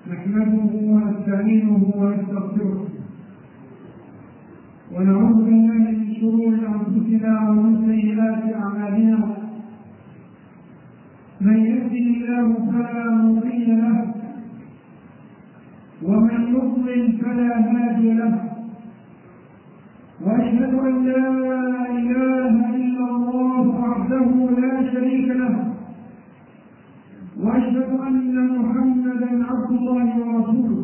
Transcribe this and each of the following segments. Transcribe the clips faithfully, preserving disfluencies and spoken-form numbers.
نحمده ونستعينه ونستغفره ونعوذ بالله من شرور انفسنا ومن سيئات اعمالنا. من يهده الله فلا مضل له ومن يضلل فلا هادي له، واشهد ان لا اله الا الله وحده لا شريك له، واشهد ان محمدا عبد الله ورسوله.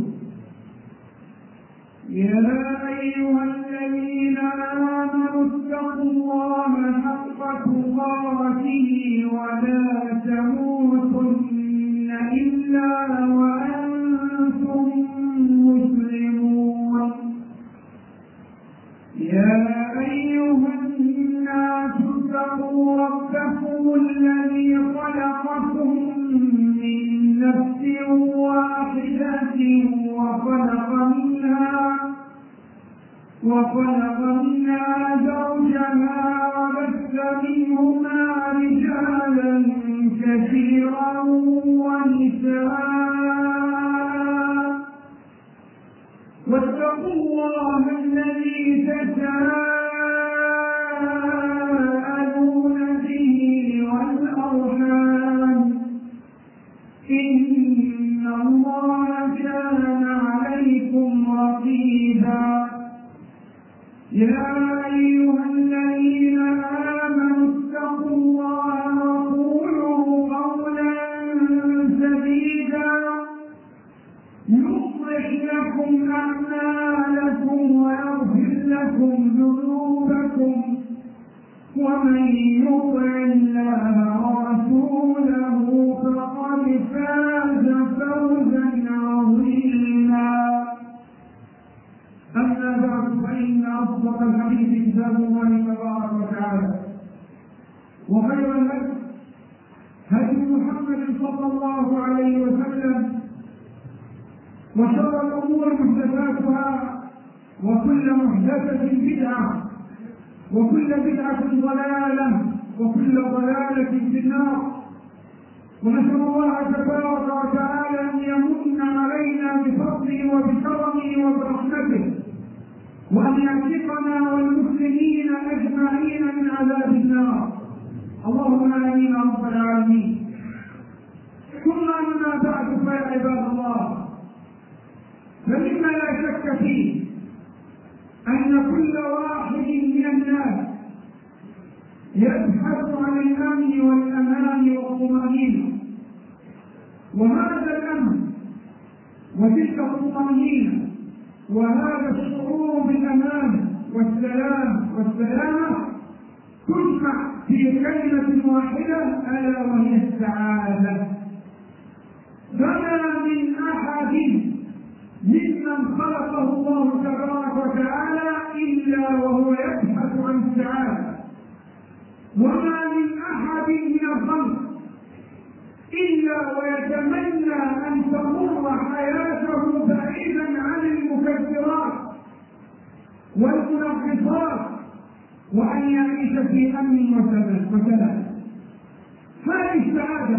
يا ايها الذين امنوا اتقوا الله حق تقاته ولا تموتن الا وانتم مسلمون. يا ايها الناس اتقوا ربكم الذي خلقكم من نفس واحدة وخلق منها وخلق منها زوجها وبث منهما رجالا كثيرا ونساء، واتقوا الله الذي تساءلون به والأرحام إن الله كان عليكم رقيبا. يا أيها الذين آمنوا اتقوا الله وقولوا قولا سديدا يصلح لكم أعمالكم ويغفر لكم ذنوبكم، ومن يطع الله ورسوله فقد فاز فوزا عظيما. أما بعد، فإن أصدق الحديث كتاب الله تبارك وتعالى، وخير الهدي هدي محمد صلى الله عليه وسلم، وشر الأمور محدثاتها، وكل محدثة بدعة، وكل بدعة ضلالة، وكل ضلالة في النار. ونسأل الله تبارك وتعالى أن يمن علينا بفضله وبكرمه وبرحمته، وأن يعتقنا والمسلمين أجمعين من عذاب النار. اللهم آمين يا رب العالمين. ثم أما بعد، فيا عباد الله، فمما لا شك فيه أن كل واحد من الناس يبحث عن الأمن والأمان والطمأنينة، وهذا الأمن وتلك الطمأنينة وهذا الشعور بالأمان والسلام والسلامة تجمع في كلمة واحدة ألا وهي السعادة. فما من أحد ممن خلقه الله تبارك وتعالى إلا وهو يبحث عن السعادة، وما من أحد من الخلق إلا ويتمنى أن تمر حياته بعيدا عن المكدرات والمنغصات، وأن يعيش في أمن وسلام. هذه السعادة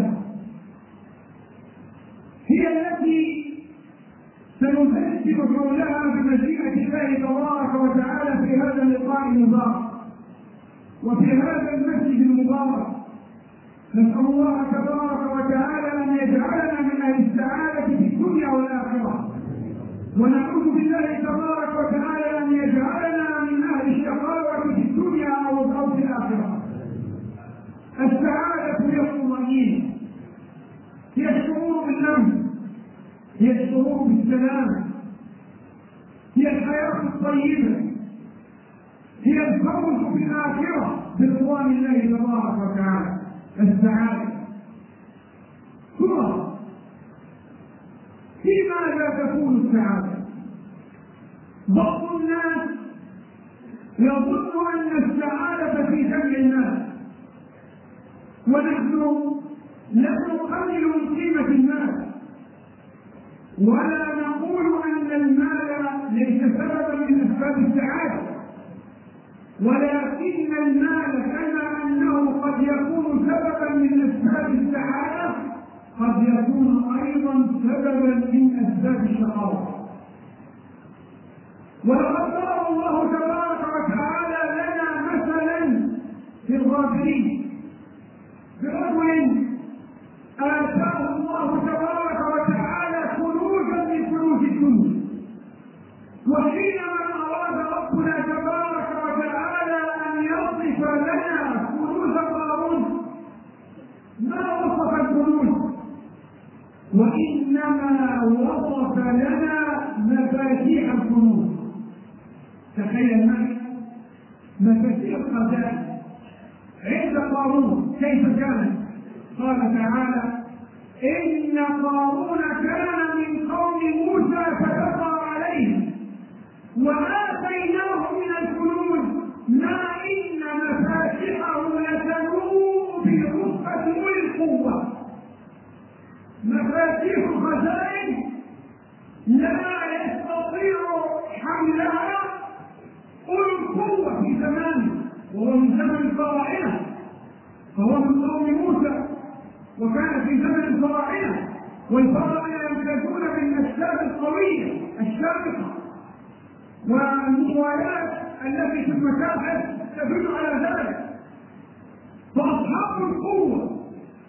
هي التي سنفسر حولها بمشيئة الله تبارك وتعالى في هذا اللقاء المبارك وفي هذا المسجد المبارك. نسأل الله تبارك وتعالى أن يجعلنا من أهل السعادة في الدنيا والآخرة، ونعوذ بالله تبارك وتعالى أن يجعلنا من أهل الشقاوة في الدنيا أو في الآخرة. السعادة هي الطمأنينة، هي الشعور بالأمن، هي الشعور بالسلام، هي الحياة الطيبة، هي الفوز في الآخرة برضوان الله تبارك وتعالى. السعادة ثم في ماذا تكون السعادة؟ بعض الناس يظن أن السعادة في جمع الناس، ونحن لا نقلل من قيمة الناس، ولا نقول أن المال ليس سببا من أسباب السعادة، ولكن المال كما أنه قد يكون سببا من أسباب السعادة قد يكون أيضا سببا من أسباب الشقاوة. ولقد ضرب الله تبارك وتعالى لنا مثلا في الغافلين برجل آتاه الله تبارك وتعالى كنوزا من كنوز الدنيا، وحينما أراد ربنا تبارك وتعالى أن يصف لنا كنوز قارون ما وصف الكنوز، وإنما وصف لنا مفاتيح الكنوز. تخيل معي مفاتيح الخزائن عند قارون كيف كانت؟ قال تعالى: إن قارون كان من قوم موسى فبغى عليهم وآتيناه من الكنوز ما إن مفاتحه لتنوء بالعصبة أولي القوة. مفاتيح الخزائن لا يستطيع حملها أولي القوة في زمانه، وهو من زمن الفراعنة، فهو من قوم موسى وكان في زمن الفراعنة، والفراعنة يمتازون بالأسباب القوية الشامخة والمطويات التي في المتاحف تدل على ذلك. فأصحاب القوة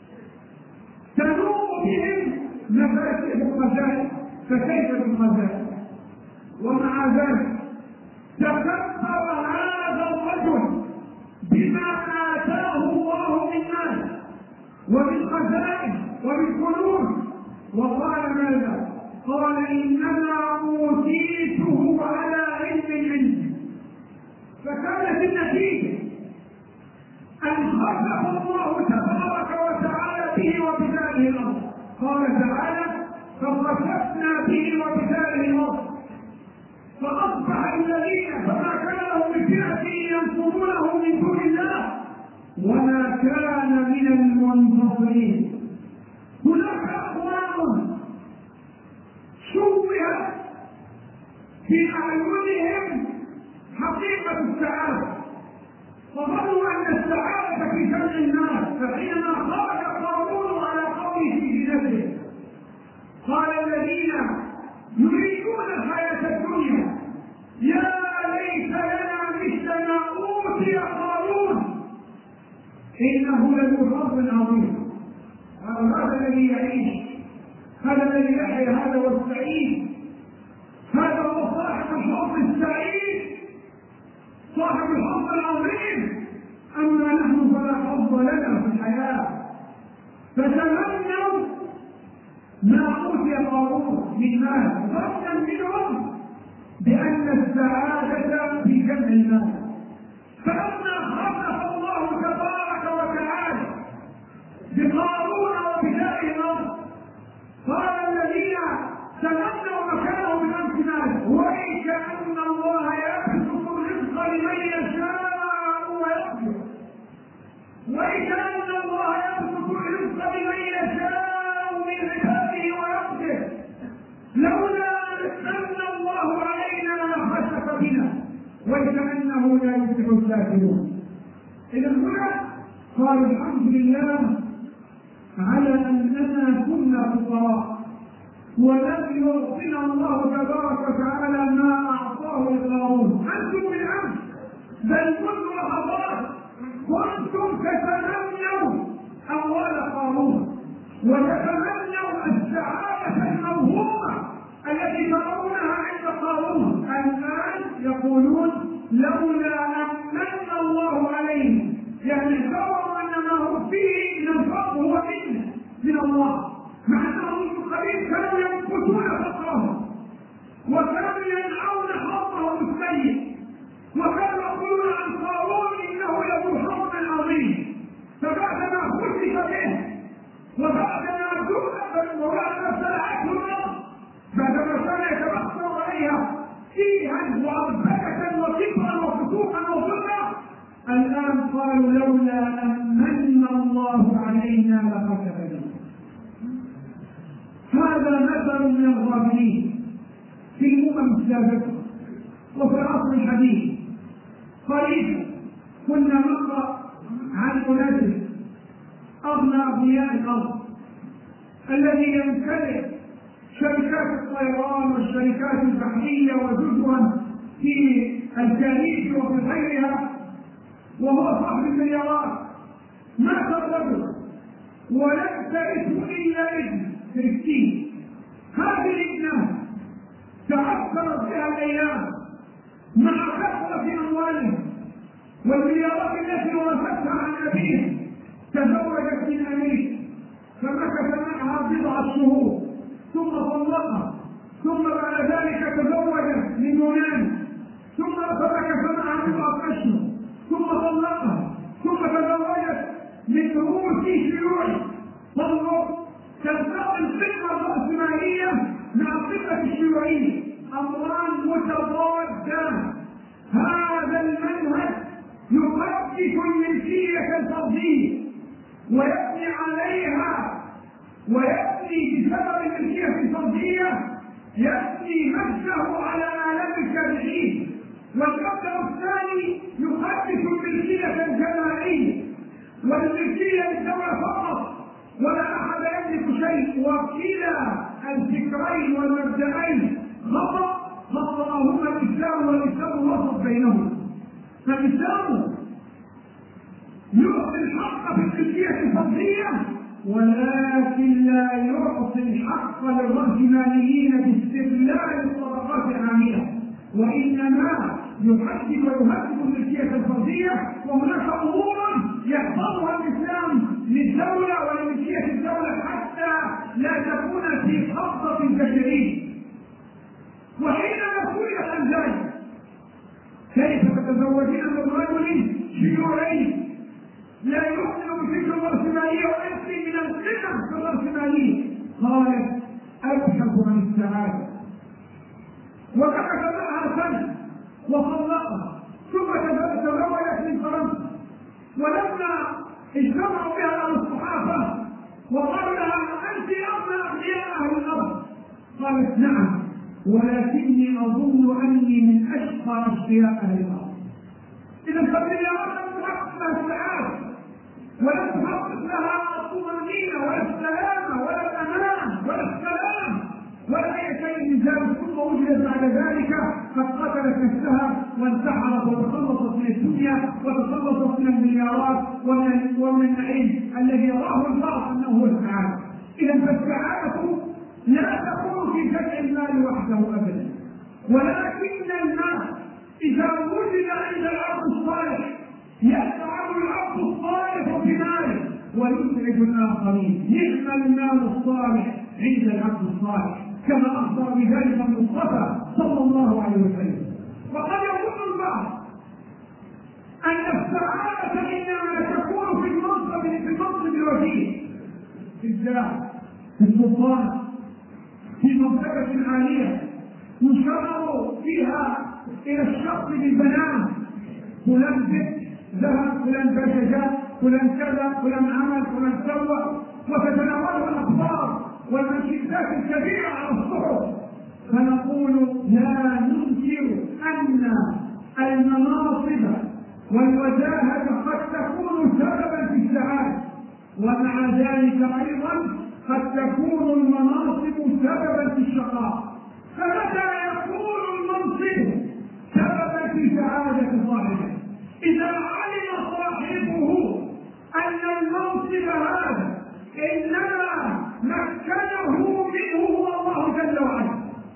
تنوء بهم مفاتيح الخزائن، فكيف بالخزائن؟ ومع ذلك تكبر هذا الرجل بما آتاه الله من مال ومن خزائن ومن كنوز، وقال ماذا؟ قال: إنما أوتيته على علم عندي. فكانت النتيجة أن خسف الله تبارك وتعالى به وبداره الأرض. قال تعالى: فخسفنا به وبداره الأرض فأصبح الذين فما كان لهم من فئة ينصرونه من دون الله وما كان من المنتصرين. هناك أقوام شوهت في أعينهم حقيقة السعادة، فظنوا أن السعادة في جمع الناس، فحينما خرج قارون على قومه في نفسه قال الذين يريدون الحياة الدنيا: يا ليت لنا مثل ما أوتي قارون إنه لذو حظ عظيم. هذا الذي يعيش، هذا الذي يحيا، هذا هو السعيد، هذا هو صاحب الحظ السعيد، صاحب الحظ العظيم. أما نحن فلا حظ لنا في الحياة. فتمنوا ما أوتي قارون من مال ظنا منهم بأن السعادة في جمع المال. فلما خلق الله تبارك وتعالى بقارون وبدار الأرض قال الذين تمنوا مكانه من أمس مال: وإن كأن الله يبسط الرزق لمن يشاء ويقدر، وإن كأن الله يبسط الرزق لمن يشاء من عباده ويقدر لولا أن الله علينا لخسف بنا وكأنه لا يفلح الكافرون. إذا هنا قال: الحمد لله على أننا كنا فقراء ولم يعطنا الله تبارك وتعالى ما أعطاه لقارون. أنتم بالأمس بل كنتم لحظات كنتم تتمنوا أموال قارون وتتمنوا السعادة الموهومة التي ترونها عند قارون. الآن يقولون: لولا أن من الله عليه، يعني اعتبروا أن ما هم فيه من الفقر هو منه من الله، مع أنهم منذ قليل كانوا ينقصون فقرهم وكانوا ينعون حظهم السيء وكانوا يقولون عن قارون إنه له حظ عظيم. فبعدما خسف به وبعدما دون وبعدما ابتلعته الأرض بعدما كان يتبخر عليها فيها وأربكة وكبرا وفسوقا وظلما، الآن قالوا: لولا أن من الله علينا لخسف بنا. هذا مثل من الغافلين في الأمم السابقة وفي العصر الحديث. قريبا كنا نقرأ عن أناس أغنى أغنياء الأرض الذي يمتلك شركات الطيران والشركات البحرية وجزءا في الجريد وفي غيرها، وهو صاحب المليارات، مات الرجل ولم ترثه إلا ابن كريستين. هذه الابنة تعثرت بها الأيام مع كثرة أمواله والمليارات التي ورثتها عن أبيه. تزوجت من أمير فمكث معها بضعة شهور ثم طلقها، ثم بعد ذلك تزوجت من يونان ثم فمكث معها بضعة أشهر ثم طلقها، ثم تزوجت من روسي شيوعي. طلق تلتقي الفكرة الرأسمالية مع الفكرة الشيوعية، أمران متضادان. هذا المنهج يقدس الملكية الفردية ويبني عليها ويبني بسبب الملكية الفردية يبني مجده على آلام التابعين. والمبدأ الثاني يقدس الملكية الجماعية والملكية للدولة فقط ولا أحد يملك شيء. وكلا الفكرين والمبدأين خطأ خطأهما الإسلام والإسلام وسط بينهما. فالإسلام يعطي الحق في الملكية الفردية ولكن لا يعطي الحق للرأسماليين باستغلال الطبقات العاملة، وإنما يحدد ويهدد الملكية الفردية. وهناك أمور يحفظها الإسلام للدولة ولملكية الدولة حتى لا تكون في قبضة البشرية. وحينما سئلت عن ذلك كيف تتزوجين من رجل شيوعي لا يؤمن بفكر الرأسمالية ويأتي من القمم في الرأسمالية؟ قالت أبحث عن السعادة. وكفت معها سنة وطلقها ثم تزوجت من فرنسا. ولما اجتمعوا بها الصحافة وقالوا لها أنت أغنى أغنياء أهل الأرض قالت نعم ولكني أظن أني من أشقى أشقياء أهل الأرض. إذا فالمليارات لم تحقق لها السعادة ولم تحقق لها الطمأنينة ولا السلامة ولا الأمان ولا السلام ولا أي شيء من ذلك. ثم وجدت بعد ذلك قد قتلت نفسها وانتحرت وتخلصت من الدنيا وتخلصت من المليارات ومن ومن النعيم الذي يراه البعض أنه هو السعادة. إذا فالسعادة لا تكون في جمع المال وحده أبدا، ولكن المال إذا وجد عند العبد الصالح يسعد العبد الصالح بماله ويسعد الآخرين. نعم المال الصالح عند العبد الصالح كما أخبر بذلك المصطفى صلى الله عليه وسلم. وقد يظن البعض أن السعادة إنما تكون في المنصب في المنصب الوزير في الزراعة في السلطان في منطقة عالية يشار فيها إلى الشخص بالبنان، فلان بيت ذهب فلان بشجات فلان كذا فلان عمل فلان سوى، وتتناوله الأخبار والمنشدات الكبيرة على الصحف. فنقول لا ننكر أن المناصب والوجاهة قد تكون سببا في السعادة، ومع ذلك أيضا قد تكون المناصب سببا في الشقاء. فمتى يكون المنصب سببا في سعادة صاحبه؟ إذا علم صاحبه أن المنصب هذا إنما مكنه منه هو الله جل وعلا،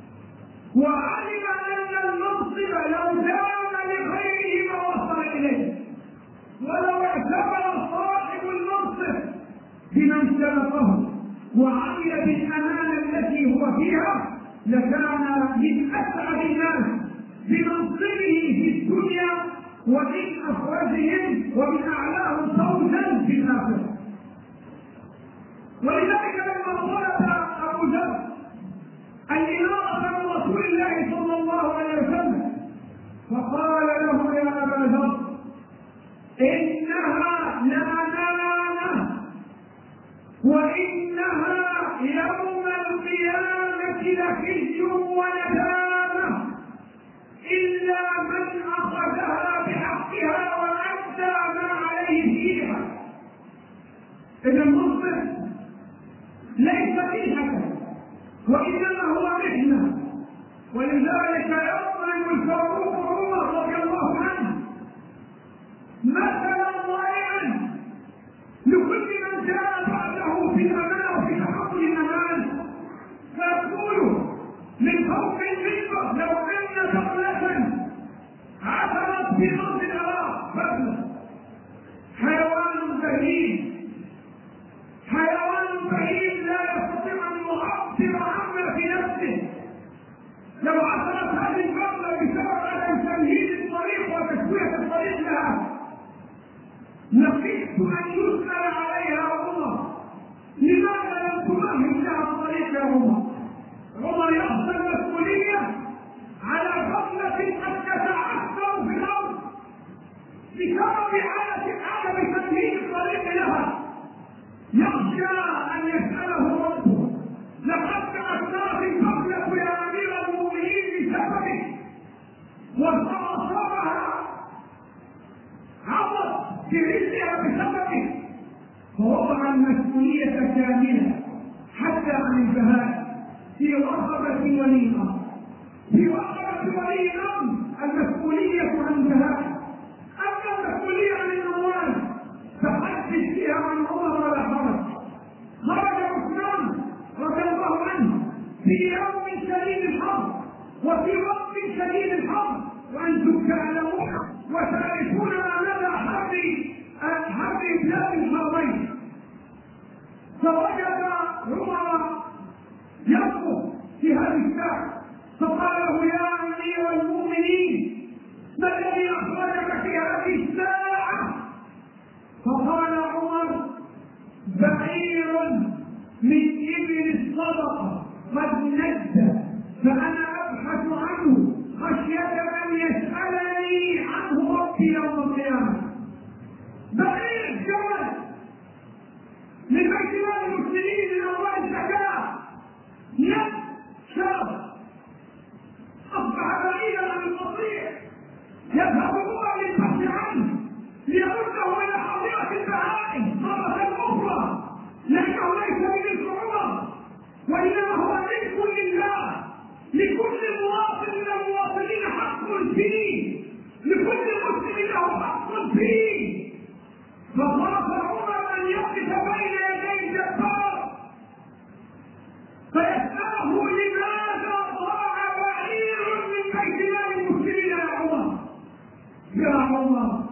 وعلم أن المنصب لو دام لغيره ما وصل إليه، ولو اعتبر صاحب المنصب بمن سبقه وعمل بالأمانة التي هو فيها لكان من أسعد الناس بمنصبه في الدنيا ومن أفرادهم ومن أعلاهم فوزا في الآخرة. ولذلك لما طلب أبو ذر الإمارة من رسول الله صلى الله عليه وسلم فقال له يا أبا ذر إنها لأمانة وإنها يوم القيامة لخزي وندامة إلا من أخذها بحقها وأدى ما عليه فيها. إذا المنصب ليس منحة وإنما هو محنة ولذلك يضرب الفاروق عمر رضي الله عنه مثلا ضائعا لكل من جاء بعده في الامان وفي تحقق الامان، فيقول من فوق المنبر لو ان دولة عثرت في ارض العراق بدلا حيوان بهيم حيوان بهيم لا يستطيع ان يعبر عما في نفسه، لو عثرت هذه الدولة بسبب عدم تمهيد الطريق وتسوية الطريق لها نخشى ان يسأل عليها عمر لماذا لم تمهد لها الطريق يا عمر؟ عمر يخشى المسؤولية على غفلة قد تتعثر في الأرض بسبب عدم تمهيد الطريق لها، يخشى أن يسأله ربه لقد تأثرت الغفلة يا أمير المؤمنين بسببه وأصابها عبط في رزقها بسببه، فوضع المسؤولية كاملة حتى عن البهائم في رقبة ولي الأمر، في رقبة ولي الأمر المسؤولية عن البهائم، أما المسؤولية عن الأموال فحدث فيها عن عمر ولا حرج. خرج عثمان رضي الله عنه في يوم شديد الحرب وفي وقت شديد الحرب وأنتم تعلمون وتعرفون ما مدى حرب حرب بلاد الحربين، فوجد عمر يقف في هذه الساعة فقال له يا أمير المؤمنين ما الذي أخرجك في هذه الساعة؟ فقال عمر بعير من إبل الصدقة قد نجد فأنا أبحث عنه خشية أن يسألني عنه ربي يوم القيامة. بعير جمل من بيت مال المسلمين من أموال الزكاة نجد شاب أصبح بعيدا عن القطيع يذهب عمر للبحث عنه ليرده إلى حظيرة البهائم مرة أخرى، لأنه ليس بملك عمر وإنما هو ملك لله، لكل مواطن من المواطنين حق فيه، لكل مسلم له حق فيه، فخاف عمر أن يقف بين يدي الجبار فيسأله لماذا ضاع بعير من بيت مال المسلمين يا عمر؟ يا عمر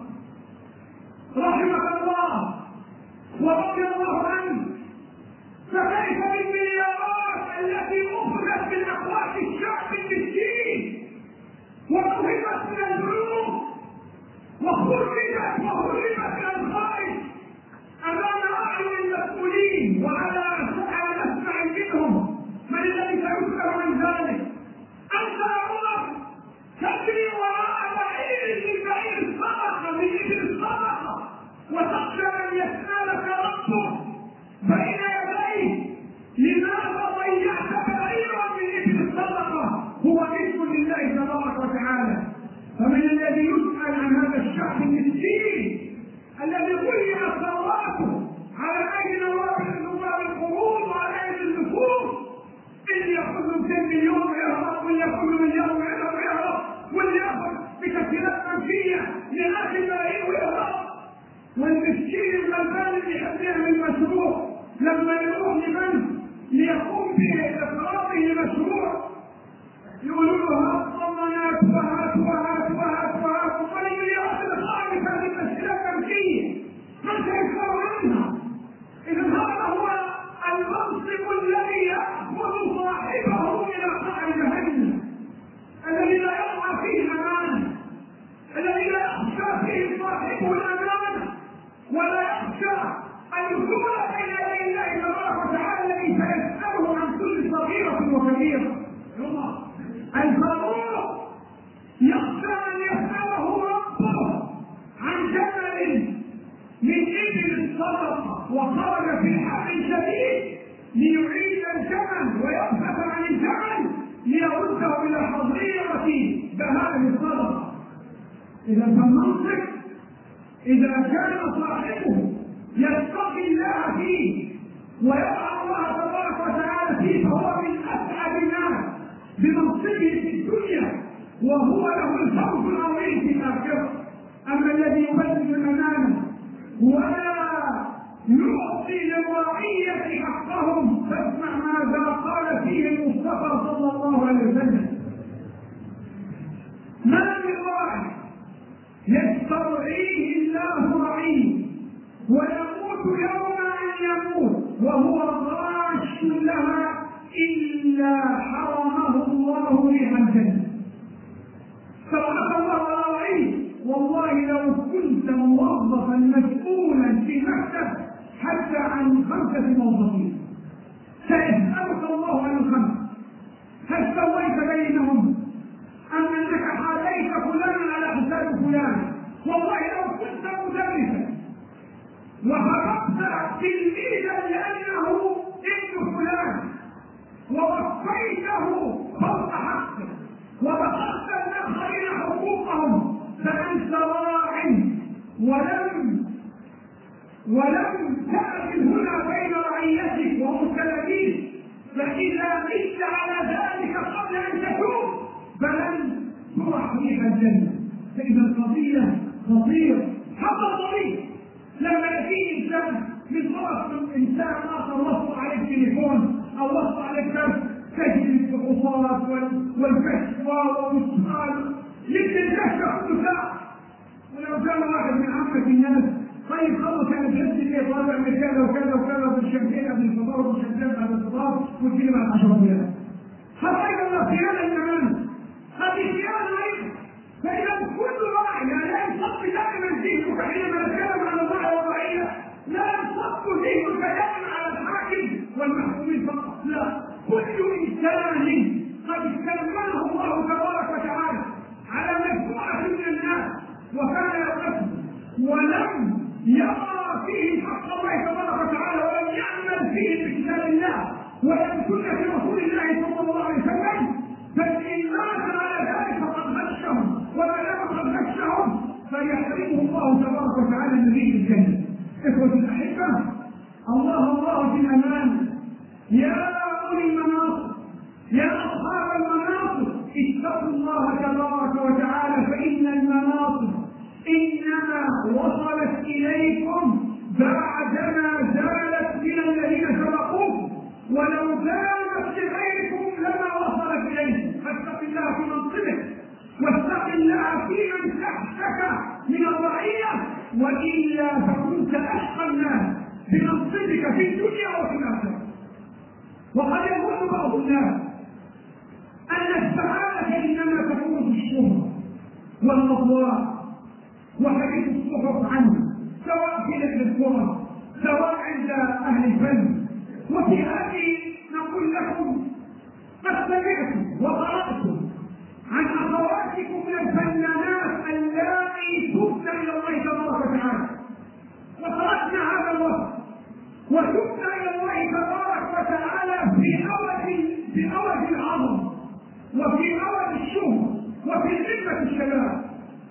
رحمك الله ورضي الله عنه، فكيف بالمليارات التي أخذت من أقوات الشعب المسكين وأخذت من البنوك وخرجت وهربت من الخارج أمام أعين المسؤولين وعلى على مسمع منهم من الذي سيسأل عن ذلك؟ أنت يا عمر تجري وراء بعير من بعير الصدقة من إبل الصدقة وتخشى أن يسألك ربك بين يديه لماذا ضيعت بعيرا من إبل الصدقة هو ملك لله تبارك وتعالى. فمن الذي يسأل عن هذا الشعب المسكين الذي ضيعت ثروته على أيدي نواب القروض وعلى أيدي النفوس، اللي يأخذ مئتين مليون ويهرب واللي يأخذ مليار ويهرب ويهرب واللي يأخذ بتسهيلات منفية لآخر ملايين ويهرب، والمسكين الغلبان اللي يحب يعمل مشروع لما يروح لمن ليقوم بإقراره لمشروع يقولوا له هات ضمانات وهات وهات وهات وهات والمليارات الخارجة هذه التسهيلات المنفية ما سيكفر عنها. إذا هذا هو المنصب الذي يأخذ صاحبه إلى قعر جهنم، الذي لا يقع فيه أمانة، الذي لا يخشى فيه صاحبه الأمانة ولا يخشى أن يكون بين يدي الله تبارك وتعالى الذي سيسأله عن كل صغيرة وكبيرة. الفاروق يخشى أن يسأله ربه عن جمل من إبل الصدقة وخرج في حق شديد ليعيد الجمل ويبحث عن الجمل ليرده إلى حظيرة بهائم الصدقة. إذا فالمنطق إذا كان صاحبه يتقي الله فيه ويضع الله تبارك وتعالى فيه فهو من أسعد الناس بمنصبه في وهو له الفوز العظيم في الآخرة. أما الذي يبذل الأمانة ولا يعطي للرعية حقهم فاسمع ماذا قال فيه المصطفى صلى الله عليه وسلم: ما من راع يسترعيه الله رعيه ويموت يوم أن يموت وهو غاش لها إلا حرمه الله بها الجنة. سبحان الله العظيم. والله لو كنت موظفا مسؤولا في مكتب حتى عن خمسة موظفين سيسألك الله عن الخمس: هل سويت بينهم أم أنك حاليت فلانا على حساب فلان؟ والله لو كنت مدرسا وخرجت تلميذا لأنه ابن فلان ووفيته فوق حقه وبخلت الآخرين حقوقهم فأنت راع ولم ولم تأكل هنا بين رعيتك وهم تلاميذ، فإذا مت على ذلك قبل أن تتوب فلن ترح فيها الجنة. فإذا القضية خطيرة حق طريق. لما يأتي إنسان من طرف إنسان آخر وصل عليه التليفون أو وصل عليه الدرس تجد الفحوصات والكشف والسؤال للتنكشف كل ساعة. ولو كان واحد من عامة الناس طيب خلص انا بحس لي طالع من كذا وكذا وكذا بالشمسيه قبل الفطار وبالشمسيه بعد الفطار وتجيني بعد عشر دقائق. هذا ايضا خيانه للامانه. هذه خيانه ايضا. فاذا كل راعي لا ينصب دائما ذهنك حينما نتكلم عن الراعي والرعيه لا ينصب ذهنك دائما على الحاكم والمحكومين فقط، لا، كل انسان قد استلمه الله تبارك وتعالى على مجموعه من الناس وكان يقصد ولم يرى فيه حق الله تبارك وتعالى ولم يعمل فيه بكتاب الله ولم سنة رسول الله صلى الله عليه وسلم، فإن مات على ذلك فقد غشهم وما دام قد غشهم فيحرمه الله تبارك وتعالى النبي الجنة. إخوة الأحبة، الله الله في الأمان. يا أولي المناصب، يا أصحاب المناصب، اتقوا الله تبارك وتعالى، فإن المناصب إنما وصلت إليكم بعدما زالت من الذين سبقوكم، ولو زالت لغيركم لما وصلت إليكم. فاتق الله في منصبك واتق الله في من تحتك من الرعية، وإلا فكنت أشقى الناس بمنصبك في الدنيا وفي الآخرة. وقد يقول بعض الناس أن السعادة إنما تكون في الشهرة والمضوار وحديث الصحف عنه، سواء في لجنة الكرة سواء عند أهل الفن. وفي هذه نقول لكم قد سمعتم وقرأتم عن أخواتكم من الفنانات اللائي تبن إلى الله تبارك وتعالى، وتركنا هذا الوصف وتبن إلى الله تبارك وتعالى في أول في أول العظم وفي أول الشهر وفي ذمة الشباب.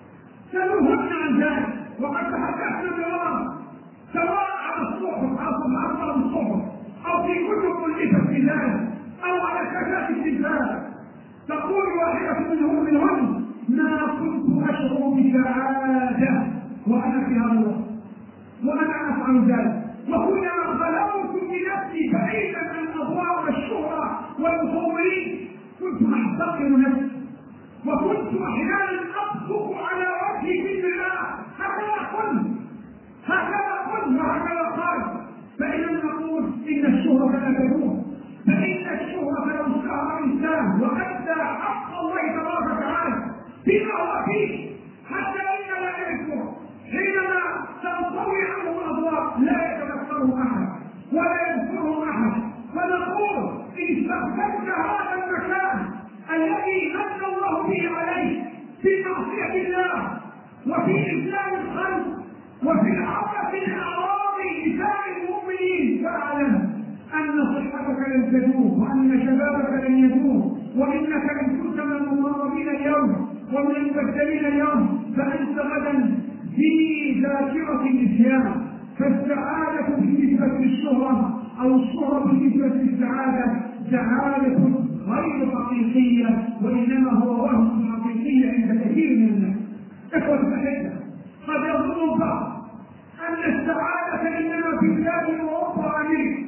سنهن عن ذلك وقد تحدثنا بغرام سواء على الصحف او على الصحف او في كتب مؤلفه في ذلك او على شاشات التلفاز. تقول واحده منهم منهن: ما كنت اشعر بسعاده وانا في هذا الوقت وانا افعل ذلك، وكنا غلوت بنفسي بعيدا عن اضواء الشهره والمصورين، كنت احتقر نفسي وكنت احيانا اصدق على وجهي في الله. هكذا قلت هكذا قلت وهكذا قال. فإن نقول إن الشهرة لا تدوم، فإن الشهرة لو اشتهر إنسان وأدى حق الله تبارك وتعالى بما هو فيه حتى إن لا يذكر حينما تنطوي عنه الأضواء لا يتذكره أحد ولا يذكره أحد. فنقول إن استخدمت هذا المكان الذي من الله به عليه في معصية الله وفي إسلام الخلق وفي عبث الأعراض نساء المؤمنين، فاعلم أن صحتك لن تدوم وأن شبابك لن يدوم وإنك إن كنت من المضاربين اليوم ومن المبتلين اليوم فأنت غدا في ذاكرة النسيان. فالسعادة بالنسبة للشهرة أو الشهرة بالنسبة للسعادة سعادة غير حقيقية وإنما هو وهم حقيقية عند كثير من الناس. إخوة الأحبة، قد يظن البعض أن السعادة إنما في بلاد أوروبا وأمريكا.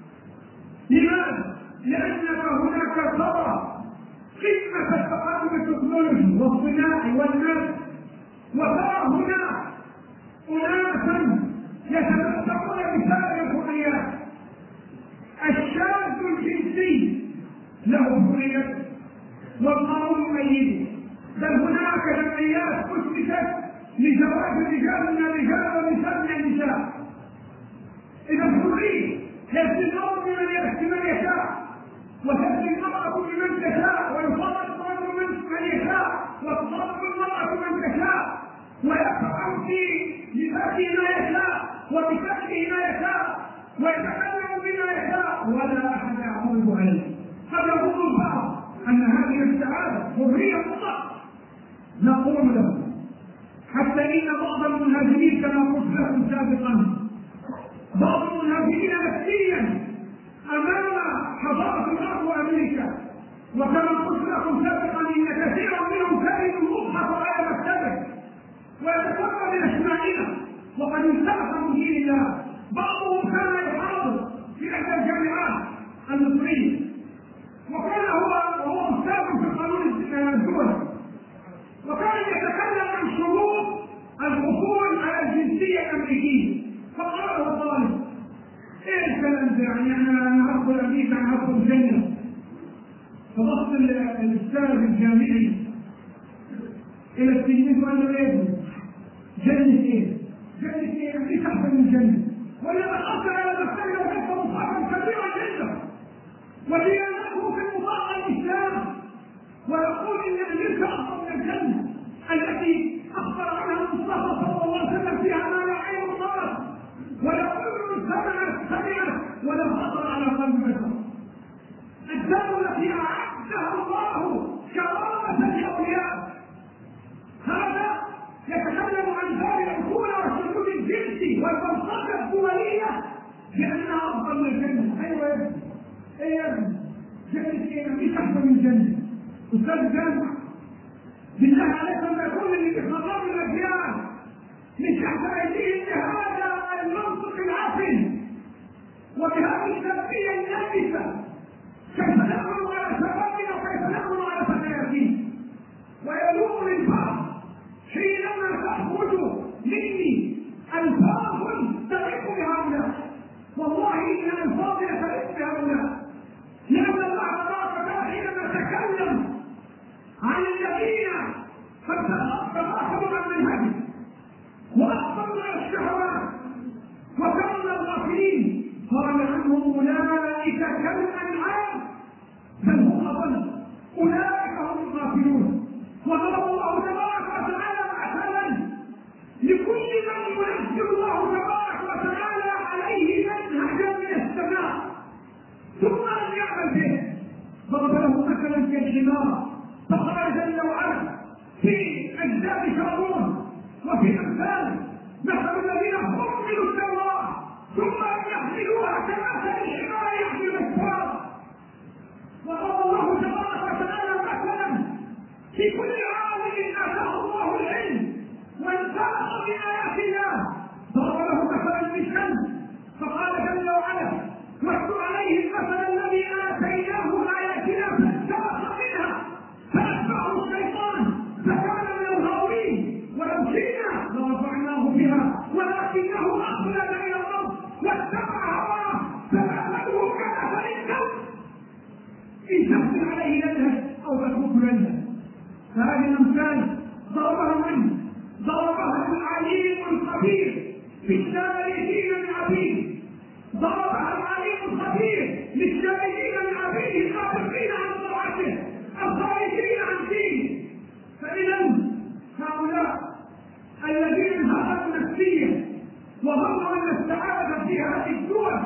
لماذا؟ لأنك هناك ترى قمة التقدم التكنولوجي والصناعي والناس، وترى هنا أناسا يتمتعون بسائر الحريات. الشاذ الجنسي له حريته والقانون ميت، بل هناك جمعيات أسست لزواج الرجال من الرجال والنساء من النساء. إذا الحرية يأتي النوم بمن يأتي من يشاء، وتأتي المرأة بمن تشاء، ويفضل الرجل من يشاء، وتفضل المرأة من تشاء، ويفعل في لذاته ما يشاء وبفعله ما يشاء ويتكلم بما يشاء ولا أحد يعترض عليه. قد يظن البعض أن هذه السعادة حرية مطلقة. نقول له حتى إن بعض المهاجرين كما قلت لكم سابقا، بعض المهاجرين نفسيا أمام حضارة الغرب وأمريكا، وكما قلت لكم سابقا إن كثيرا منهم كانوا المصحف على مكتبه ويتفرغ بأسمائنا وقد انسلخ من دين الله. بعضهم كان يحاضر في إحدى الجامعات المصرية، وكان هو وهو أستاذ في القانون الدولي، وكان يتكلم عن شروط الحصول على الجنسية الأمريكية. فقال له طالب: إيه الكلام ده؟ يعني أنا هدخل أمريكا، أنا هدخل الجنة. فبص الأستاذ الجامعي إلى التلميذ وقال له: إيه جنة إيه؟ جنة إيه؟ أمريكا أحسن من الجنة. ولما أخذ على نفسه وكيف مصابا كبيرا جدا، وديانته في مطاع الإسلام، ويقول إن أمريكا أفضل من الجنة التي أخبر عنها المصطفى صلى الله عليه وسلم فيها ما لا عين رأت، ويقول سمعت سمعت ولم خطر على قلب بشر. الدار التي أعدها الله كرامة لأولياء. هذا يتكلم عن دار العقول والسلوك الجنسي والبلطجة الدولية لأنها أفضل من الجنة. أيوة يا ابني، إيه يا ابني؟ جنة إيه؟ مفيش أحسن من الجنة. أستاذ جامعة، بالله عليكم ما يكون اللي بيخرجوا الأجيال مش أحسن أيديهم بهذا المنطق العفن وبهذه التربية النابسة. كيف نأمن على شبابنا وكيف نأمن على فتياتنا؟ ويلوم للبعض حينما تخرج مني ألفاظ تليق بهؤلاء. والله إن ألفاظي تليق بهؤلاء، لأن الله تبارك وتعالى حينما تكلم عن الذين تراكموا عن منهجه وأقبلوا على الشهوات وكانوا الغافلين قال عنهم: أولئك كالأنعام بل هم أضل، أولئك هم الغافلون. وضرب الله تبارك وتعالى مثلا لكل من ينزل الله تبارك وتعالى عليه منهجا من السماء ثم لم يعمل به. ضرب له مثلا كالحمار فقال جل وعلا في أجزاء شارون وفي أمثال: مثل الذين حملوا التوراة ثم لم يحملوها كمثل الحمار يحمل أسفارا. وضرب الله تبارك وتعالى مثلا في كل عالم آتاه الله العلم وانسلخ بآيات الله، ضرب له مثلا بالشمس فقال جل وعلا: واتل عليهم مثل الذي آتيناه آياتنا فانسلخ منها فأتبعه الشيطان فكان من الغاوين، ولو شئنا لرفعناه بها ولكنه أخلد إلى الأرض واتبع هواه فمثله كمثل الكلب إن تحمل عليه يلهث أو تتركه يلهث. فهذه الأمثال ضربها منه ضربها العليم الخبير بالسائلين من عبيده، ضربها العليم الخبير للسائلين من عبيده الناطقين عن طاعته الخارجين عن دينه. فإذا هؤلاء الذين هربوا نفسيا وظنوا أن السعادة في هذه الدول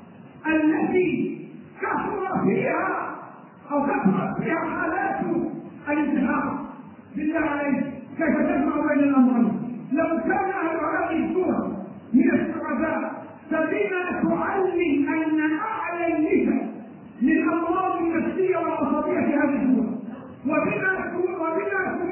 التي كثر فيها أو كثرت فيها حالات الانتحار، بالله عليك كيف تجمع بين الأمرين؟ لو كان أهل هذه الدول من السعداء فبما تعلم أن أعلى النسب للأمراض النفسية والعصبية في هذه الدول، وبما وبما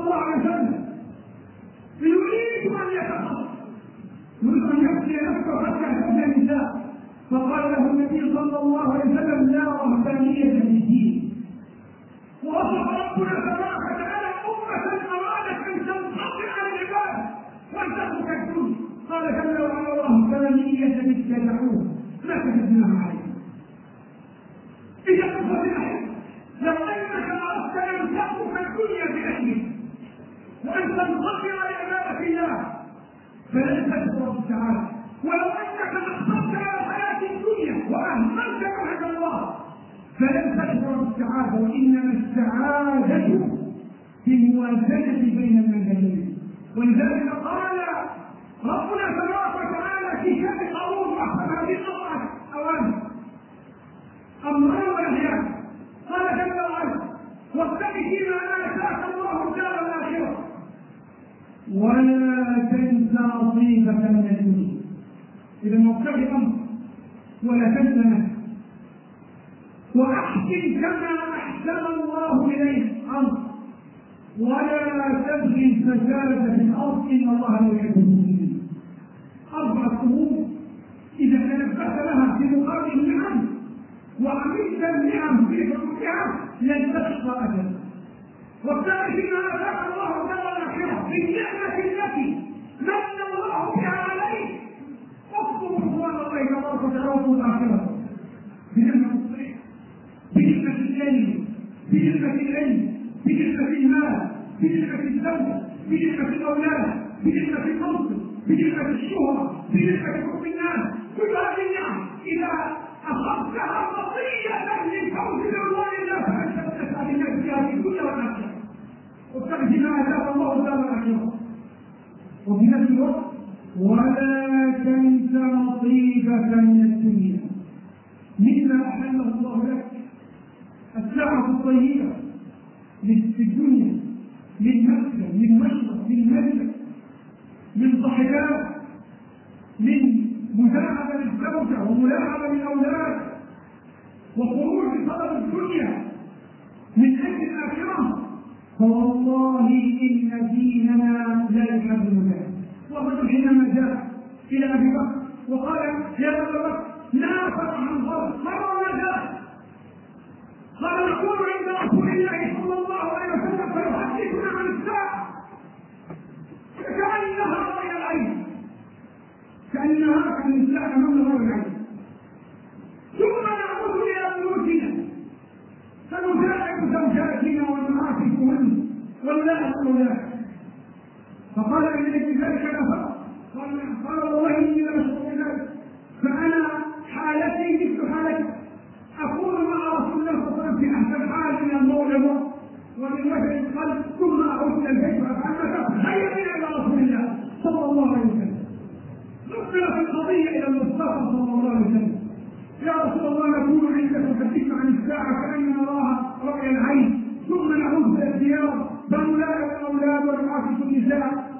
الله عليه وسلم يريد ان يتخلص يريد ان يبكي نفسه حتى يهتدي النساء، فقال له النبي صلى الله عليه وسلم لا رهبانيه في الدين. ووصف ربنا تبارك وتعالى امه ارادت ان تنقطع عن العباد وان تترك الدنيا، قال جل وعلا رهبانيه ابتدعوها ما كتبناها عليه. اذا قصد الاحد لو انك اردت ان تترك الدنيا باهلك وان تنقطع لعباده الله فلن تجد رب تعالى، ولو انك اقصدت على الحياه الدنيا واهملت وحد الله فلن تجد رب تعالى. وانما السعاده في الموازنه بين المنهجين. ولذلك قال ربنا تبارك وتعالى في شان قارون واخذ هذه الاربعه اوامر امران ونهيان، قال جل وعلا واتق فيما اتاك الله الدار الاخره ولا تنس نصيبك من الدنيا. اذا مبتغي امر ولا تنس نفسك، واحسن كما احسن الله اليك امر ولا تبغي الفساد في الارض ان الله لا يحب المفسدين. اربعه امور اذا تنبهت لها في مقابل النعم وعملت النعم في حقوقها لن تشقى ابدا. وابتغ فيما اتاك الله الدار الاخره بالنعمه التي من الله بها عليك اطلب رضوان الله تبارك وتعالى الاخره بنعمه الصحه بنعمه العلم بنعمه العلم بنعمه المال بنعمه الزوج بنعمه الاولاد بنعمه المنصب بنعمه الشهره بنعمه حب الناس. كل هذه النعم اذا اخذتها وصيه للفوز برضوان الله فانت تسعى للناس فيها في الدنيا والاخره. وابتغ فيما اتاك الله الدار الاخره وفي نفس الوقت ولا تنس نصيبك من الدنيا مما احله الله لك. الساعه الطيبه في الدنيا من مكسب من مشرب من ملك من ضحكات من مداعبه للزوجه وملاعبه للاولاد وخروج طلب الدنيا من اجل الاخره، فوالله ان ديننا لا يحب المجاهد. والرجل حينما جاء الى ابي بكر وقال يا ابا بكر نافق عن ضرب مر وجاء قال نقول عند رسول الله صلى الله عليه وسلم فيحدثنا عن الساعه كانها غير العين كانها كان الساعه من غير العين. ثم نعود الى بيوتنا فنتابع زوجاتنا ونعاتبهن والله اولاد. فقال ان ذلك نفر قال والله اني لاشكر ذلك فانا حالتي مثل حالتك اكون مع رسول الله صلى الله عليه وسلم في احسن حال من المولد ومن وجه القلب ثم اعود الى البيت فافعل خير الى رسول الله صلى الله عليه وسلم. نقلت القضيه الى المصطفى صلى الله عليه وسلم يا رسول الله نكون عندك تحدثنا عن الساعه كاننا نراها راي العين ثم نعود الى الديار فنلاقي الاولاد ونعاكس النساء.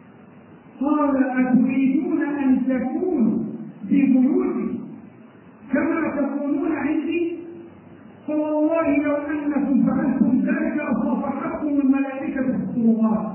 قال اتريدون ان تكونوا في بيوتي كما تكونون عندي؟ فوالله لو انكم فعلتم ذلك لصافحتكم الملائكه في الطرقات.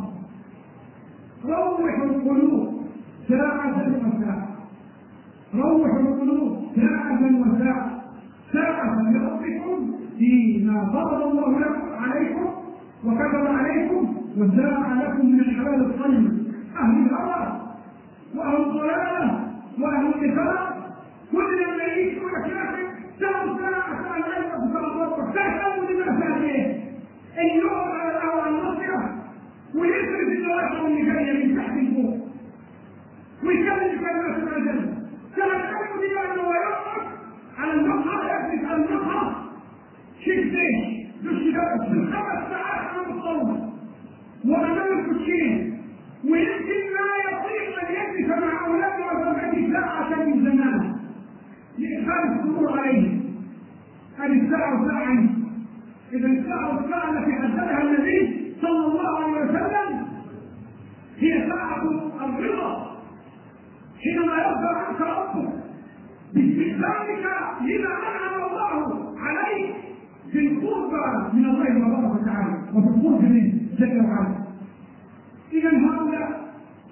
روحوا القلوب ساعه وساعه روحوا القلوب ساعه وساعه ساعه لربكم فيما فرض الله لكم عليكم وكتب عليكم وساعه لكم من الحلال الطيب. اهل الهوى واهل الضلاله واهل النفاق كل لما يعيش كل كافر ساعه ساعه على العلم وتتوقف تهتم بما فاته النور على الاهوى النصره ويسرد النواشر النهائيه من تحت الفوق ويكلم كلمات العجل كما تحكم بما انه يقف على المقهى يجلس على المقهى شفتين بالشباب بالخمس ساعات على المصطلح وامام الكوتشين ويمكن لا يطيق ان يجلس مع اولاده وزوجته ساعه من زمان لادخال السرور عليه. هذه الساعه وساعه. اذا الساعه والساعه التي حددها النبي صلى الله عليه وسلم هي ساعه الرضا حينما يرضى عنك ربك باستخدامك لما انعم الله عليك في القربى من الله تبارك وتعالى وفي القرب منه جل وعلا. إذا هؤلاء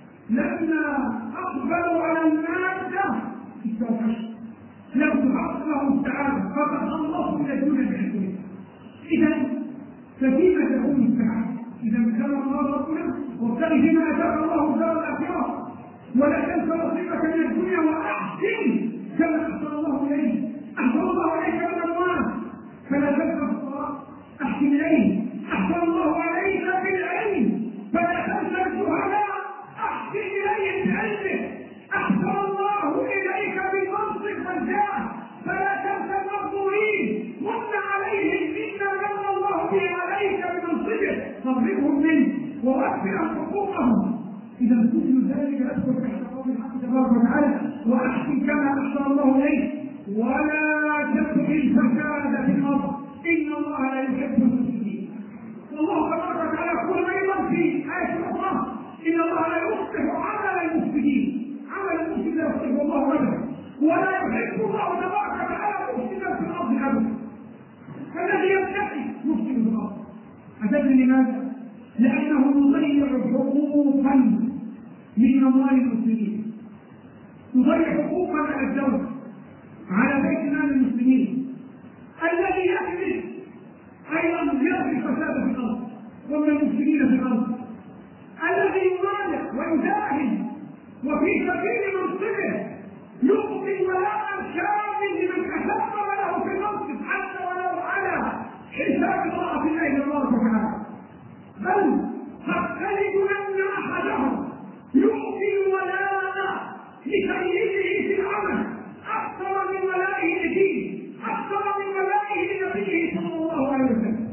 لما أقبلوا على المادة استوحشوا، لم تحقق لهم السعادة فتخلصوا إلى دون الحكمة. إذا فكيف تكون السعادة؟ إذا كان الله ربنا وابتغ فيما آتاك الله الدار الآخرة ولا تنس نصيبك من الدنيا وأحسن كما أحسن الله إليك. أحسن الله إليك من الأموال فلا تنسى الصلاة، أحسن إليه. أحسن الله عليك بالعلم فلا تنسى الشهداء، أحسن إليه بعلمه. أحسن الله إليك بالمنصب والجاه فلا تنسى المغفورين، من عليهم إن من الله به عليك بمنصبه فاضربهم منه ووفر حقوقهم. إذا كل ذلك أذكر تحت قول الحق تبارك وتعالى وأحسن كما أحسن الله إليك ولا تبغي الفساد في الأرض إن الله لا يحب المفسدين. والله تبارك وتعالى يقول أيضا في آية أخرى إن الله لا يصلح عمل المفسدين، عمل المفسد لا يصلح الله أبدا ولا يحب الله تبارك وتعالى مفسدا في الأرض أبدا. فالذي يبتغي مفسد في الأرض أتدري لماذا؟ لأنه يضيع حقوقا من أموال المسلمين، يضيع حقوقا على الدولة، على بيت مال المسلمين. الذي يحدث أيضا يرفع الفساد في الأرض ومن المسلمين في الأرض، الذي يمالك ويجاهد وفي سبيل منصبه يعطي الولاء الكامل لمن تسبب له في المنصب حتى ولو على حساب طاعة الله تبارك وتعالى. بل قد تجد أن أحدهم يعطي الولاء لسيده في العمل أكثر من ولائه لدينه، أكثر من ولائه لنبيه صلى الله عليه وسلم.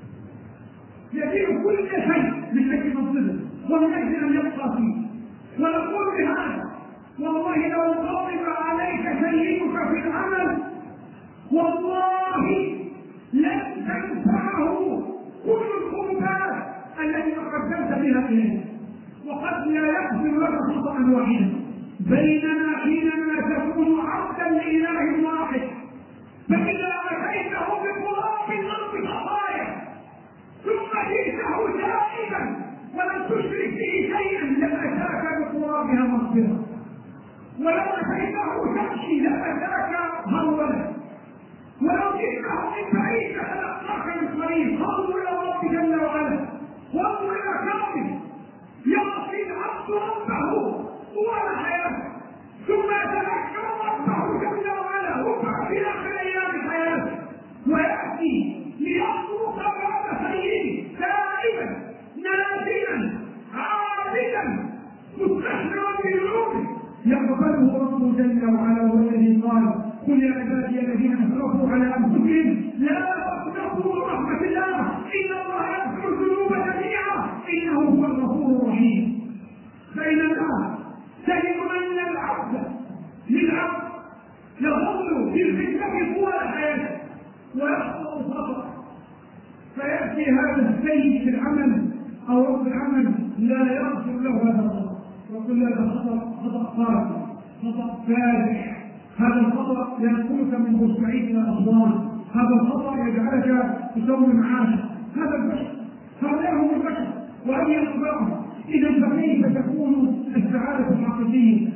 يبيع كل شيء من أجل منصبه ومن أجل أن يبقى فيه. ونقول بهذا والله لو غضب عليك سيدك في العمل والله لن تنفعه كل القربات التي قدمت بها إليه، وقد لا يغفر لك خطأ واحدا. بينما حينما تكون عبدا لإله واحد فإذا أتيته بقراب الأرض خطايا ثم جئته تائبا ولم تشرك به شيئا لأتاك بقرابها مغفرة، ولو أتيته تمشي لأتاك هرولا، ولو جئته من بعيد لأتاك من قريب. انظر إلى الله جل وعلا، وانظر إلى كرمه يعصي العبد ربه طوال حياته ثم يتذكر ربه جل وعلا ربع في آخر أيام حياته ويأتي ليطلق باب سيده تائبا نازلا عابدا مستحسرا بذنوبه يقبله ربه جل وعلا. والذي قال قل يا عبادي الذين اسرفوا على انفسهم لا تقنطوا من رحمه الله ان الله يغفر الذنوب جميعا انه هو الغفور الرحيم. بينما تجد ان العبد للعبد يظل في الفتنه طول حياته ويخطا خطا، فياتي هذا السيد في العمل او رب العمل لا يغفر له هذا الخطا، ويقول هذا خطا خطا قاتل خطا فادح، هذا الخطا ينقلك من بورسعيد الى اسوان، هذا الخطا يجعلك تسوي معاشه. هذا البشر، هؤلاء هم البشر وهذه اخبارهم. اذا فكيف تكون السعاده الحقيقيه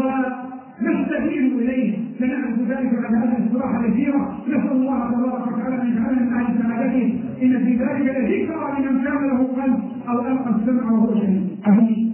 ونستهين اليه؟ سنعرف ذلك بعد هذه الاستراحه اليسيره. نسال الله تبارك وتعالى ان يجعلنا من اهل سعادته. ان في ذلك لذكرى لمن كان له قلب او القى السمع وهو شهيد. امين.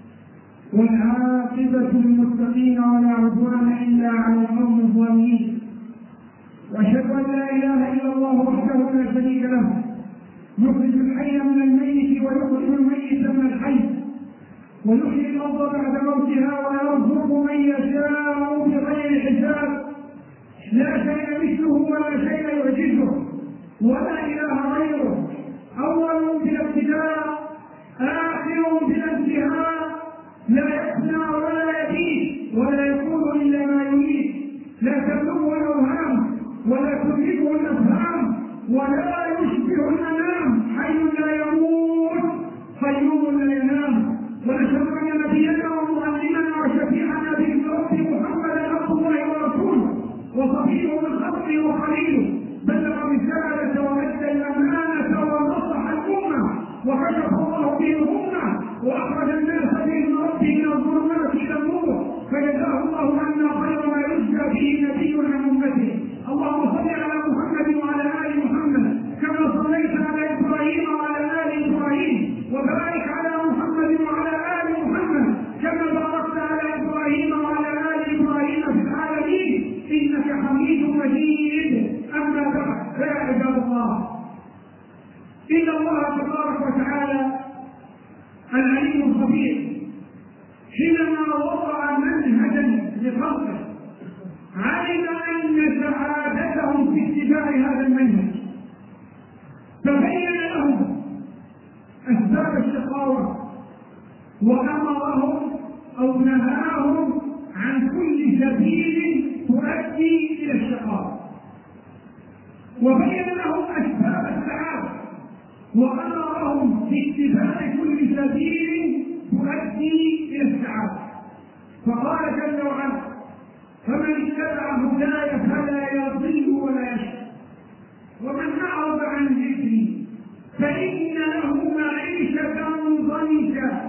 والعاقبة للمتقين ولا عدوان إلا على القوم الظالمين. وأشهد أن لا إله إلا الله وحده لا شريك له يخرج الحي من الميت ويخرج الميت من الحي ويحيي الأرض بعد موتها ويرزق من يشاء بغير حساب. لا شيء مثله ولا شيء يعجزه ولا إله غيره، أول بلا ابتداء آخر بلا انتهاء، لا يفنى ولا يبيد ولا يكون الا ما يريد، لا تبلغه الاوهام ولا تدركه الافهام ولا يشبه الانام، حي لا يموت قيوم لا ينام. ونشهد ان نبينا ومعلمنا وشفيعنا في الارض محمدا عبد الله ورسوله وصفيه من خلقه وخليله، بلغ الرساله وادى الامانه ونصح الامه وكشف الله به الامه واخرج الرفيع حينما وضع منهجا لخلقه علم أن سعادتهم في اتباع هذا المنهج، فبين لهم أسباب الشقاوة وأمرهم أو نهاهم عن كل سبيل تؤدي إلى الشقاوة، وبين لهم أسباب السعادة وأمرهم باتباع كل سبيل تؤدي إلى السعادة. فقال جل وعلا: فمن اتبع هداي فلا يضل ولا يشقى، ومن أعرض عن ذكري فإن له معيشة ضنكا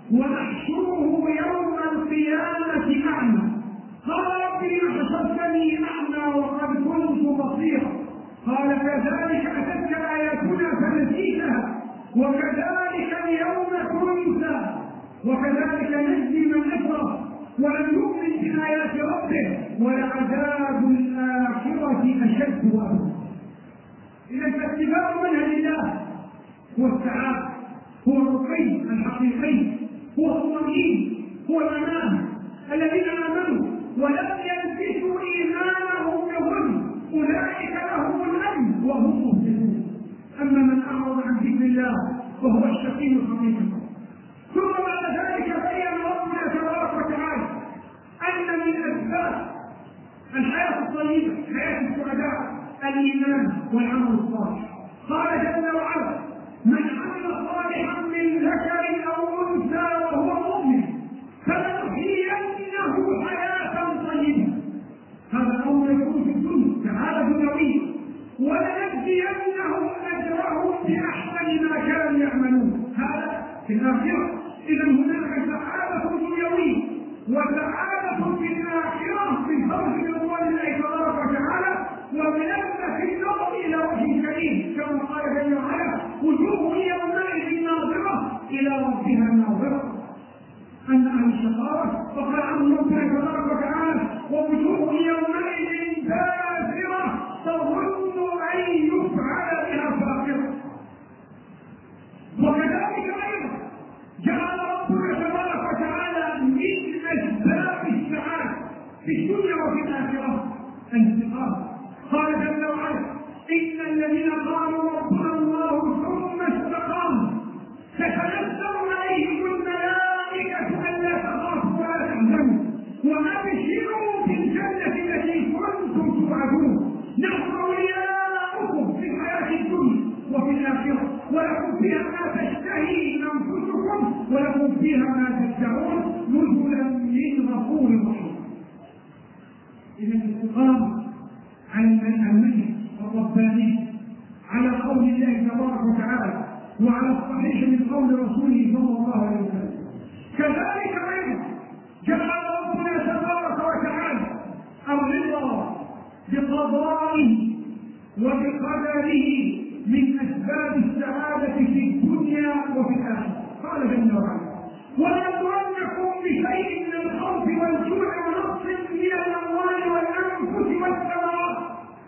ونحشره يوم القيامة أعمى. قال: رب لم حشرتني أعمى وقد كنت بصيرا. قال: كذلك أتتك آياتنا فنسيتها وكذلك اليوم تنسى وكذلك نجزي من أسرف ولم يؤمن بآيات ربه ولعذاب الآخرة أشد وأبدا. إذا اتباع منهج الله هو السعادة، هو الرقي الحقيقي، هو الطمئن، هو الأمان. الذين آمنوا ولم يلبسوا إيمانهم بظلم أولئك لهم الأمن وهم مهتدون. أما من أعرض عن ذكر الله فهو الشقي الحقيقي. ثم بعد ذلك بين ربنا تبارك وتعالى أن من أسباب الحياة الطيبة حياة السعداء الإيمان والعمل الصالح. قال جل وعلا: من عمل صالحا من ذكر أو أنثى وهو مؤمن فلنحيينه حياة طيبة. هذا الأمر يكون في الدنيا سعادة دنيوية، ولنجزينهم أجرهم بأحسن ما كانوا يعملون. هذا في الآخرة. إذا هناك سعادة دنيوية وسعادة في الآخرة من فوز رضوان الله تبارك وتعالى وبلذة النظر إلى وجه الكريم، كما قال جل وعلا: وجوه يومئذ ناظرة إلى ربها ناظرة. أن أهل الشقاوة فقال عنهم ربنا تبارك وتعالى: ووجوه يومئذ باسرة تظن أن يفعل بها فاقرة. وكذلك أيضا جعل ربنا تبارك وتعالى من أسباب السعادة في الدنيا وفي الآخرة الاستقامة. قال جل وعلا: إن الذين قالوا ربنا الله ثم استقاموا تتنزل عليهم الملائكة ألا تخافوا ولا تحزنوا وأبشروا بالجنة التي كنتم توعدون، نحن أولياؤكم في الحياة الدنيا وفي الآخرة ولكم فيها ما تشتهي أنفسكم ولكم فيها ما تدعون نزلا من غفور رحيم. إذا الاستقامة على المنهج الرباني على قول الله تبارك وتعالى وعلى الصحيح من قول رسوله صلى الله عليه وسلم. كذلك أيضا جعل ربنا تبارك وتعالى الرضا بقضائه وبقدره من أسباب السعادة في الدنيا وفي الآخرة. قال جل وعلا: ولنبلونكم بشيء من الخوف والجوع ونقص من الأموال والأنفس والثمرات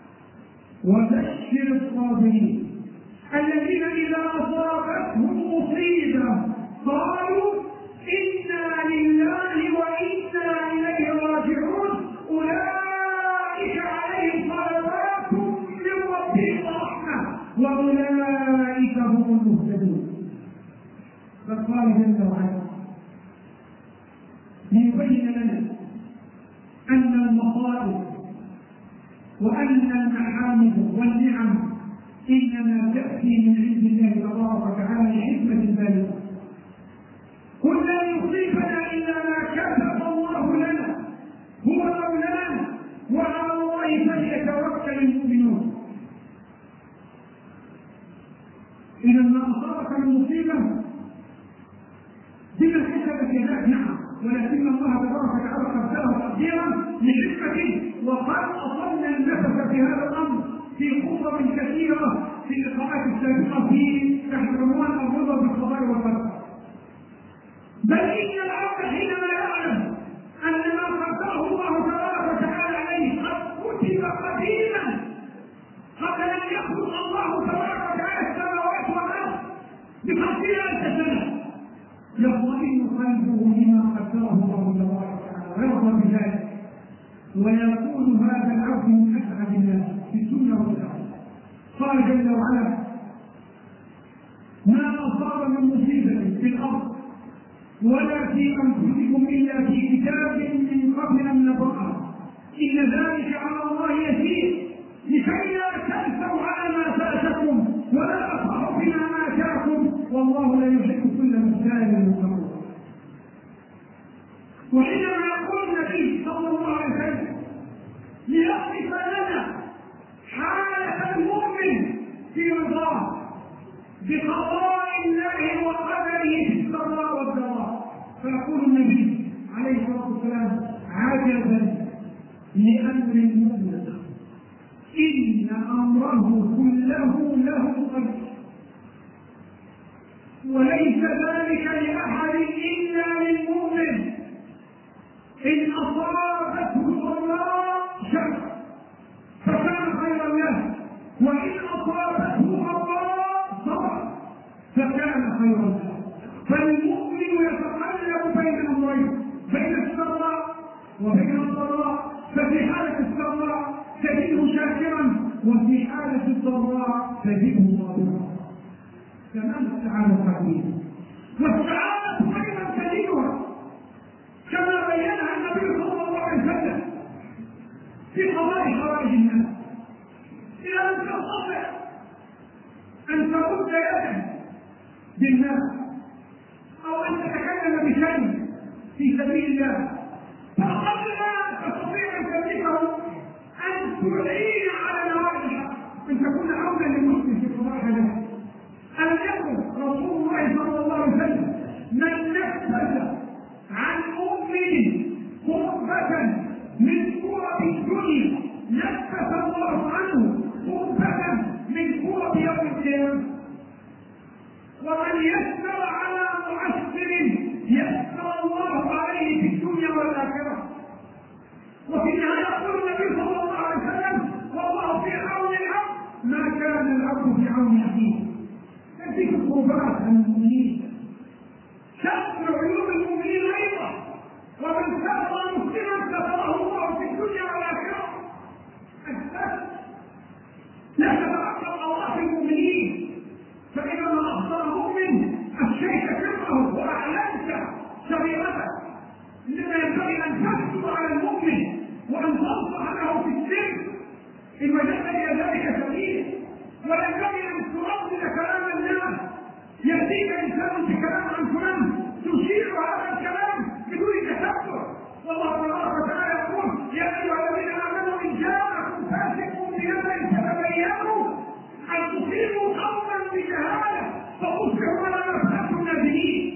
وبشر الصابرين الذين إذا أصابتهم مصيبة قالوا إنا لله وإنا إليه راجعون أولئك عليهم صلوات من ربهم ورحمة وأولئك هم المهتدون. فقال جل وعلا ليبين لنا أن المصائب وأن المحامد والنعم إنما تأتي من عند الله تبارك وتعالى لحكمة بالغة. قل لا يصيبنا إلا ما كتب الله لنا هو مولانا وعلى الله فليتوكل المؤمنون. إذا ما أصابك من مصيبة بما كتبت يداك نعم، ولكن الله تبارك وتعالى قدرها تقديرا لحكمته. وقد أصلنا النفس في هذا الأمر في خطب كثيرة في اللقاءات السابقة في تحت عنوان الرضا بالقضاء والقدر. بل إن العبد حينما يعلم أن ما قدره الله تبارك وتعالى عليه قد كتب قديما قبل أن يخلق الله تبارك وتعالى السماوات والأرض بخمسين ألف سنة يطمئن يسره لما قدره الله تبارك وتعالى ويرضى بذلك، ويكون هذا العبد من اسعد الناس في الدنيا والاخره. قال جل وعلا: ما اصاب من مصيبه في الارض ولا في انفسكم الا في كتاب من قبل ان نبرأها ان ذلك على الله يسير لكي لا تأسوا على ما فاتكم ولا تفرحوا بما آتاكم والله لا يحب كل مختال فخور. وحينما يقول النبي صلى الله عليه وسلم ليصف لنا حالة المؤمن في رضاه بقضاء الله وقدره في السراء والضراء، فيقول النبي عليه الصلاة والسلام: عجبا لأمر المؤمن إن أمره كله له خير وليس ذلك لأحد إلا للمؤمن، إن أصابته ضراء شر فكان خيرا له، وإن أصابته ضراء صبر فكان خيرا له. فالمؤمن يتقلب بين أمرين، بين السراء وبين الضراء، ففي حالة السراء تجده شاكرا وفي حالة الضراء تجده صابرا. تمام السعادة حقيقية، والسعادة أيضا تجدها كما بينها النبي صلى الله عليه وسلم في قضاء حوائج الناس. إذا لم تستطع أن ترد يدا بالناس أو أن تتكلم بشيء في سبيل الله، فقبل ما تستطيع أن تملكه أن تعين على نوائب الحق، أن تكون عونا للمسلم في قضاء هذا. أن يكن رسول الله صلى الله عليه وسلم من نفذ عن مؤمن قربة من كرب الدنيا نفذ الله عنه قربة من كرب يوم القيامة. ومن يسر على معسر يسر الله عليه في الدنيا والآخرة. وفي النهاية يقول النبي صلى الله عليه وسلم: والله في عون العبد ما كان العبد في عون أخيه. تأتيك القربات عن المؤمنين، شكر عيوب المؤمنين أيضا، ومن سر مسلما ستره الله في الدنيا والآخرة. السر لا تتعقب الله في المؤمنين، فإذا ما أخطر مؤمن أفشيت سره وأعلنت شريعته. إنما ينبغي أن تكتب على المؤمن وأن تنصح له في السر إن وجدت إلى ذلك سبيل، ولا ينبغي أن تردد كلام الناس. يأتيك إنسان بكلام عن فلان تشير هذا الكلام بدون تكبر، والله تبارك وتعالى يقول: يا أيها الذين آمنوا إن جاءكم فاسق بنبأ فتبينوا أن تصيبوا قوما بجهالة فتصبحوا على ما فعلتم نادمين.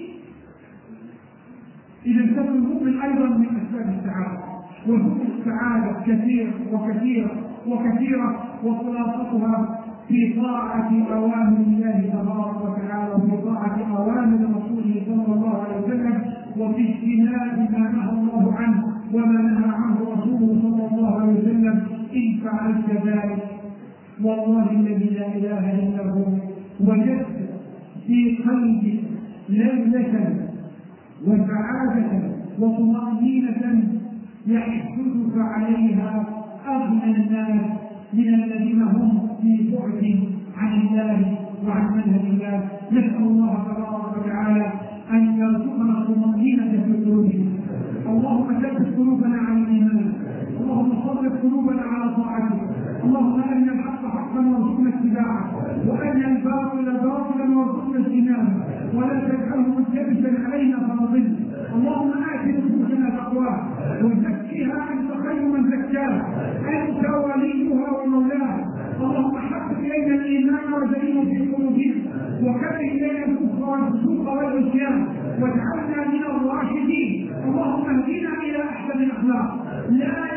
إذا كان المؤمن أيضا من أسباب السعادة، وسبل السعادة كثيرة وكثيرة وكثيرة، وخلاصتها في طاعة أوامر الله تبارك وتعالى، وفي طاعة أوامر رسوله صلى الله عليه وسلم، وفي اجتناب ما نهى الله عنه وما نهى عنه رسوله صلى الله عليه وسلم. إن فعلت ذلك والله الذي لا إله إلا هو وجدت في قلبك لذة وسعادة وطمأنينة يحسدك عليها أغنى الناس من الذين هم في بعد عن الله وعن منهج الله. نسأل الله تبارك وتعالى أن يرزقنا الطمأنينة في قلوبنا. اللهم ثبت قلوبنا على الإيمان، اللهم صرف قلوبنا على طاعتك، اللهم أرنا الحق حقا وارزقنا اتباعه، وأرنا الباطل باطلا وارزقنا اجتنابه، ولا تجعله ملتبسا علينا فنضل. اللهم آت نفوسنا تقواها وزكها أنت خير من زكاها، أنت وليها ومولاها. اللهم حبب إلينا الإيمان وزينه في قلوبنا، وكفر إلينا الكفر والفسوق والعصيان، واجعلنا من الراشدين. اللهم اهدنا إلى أحسن الأخلاق. لا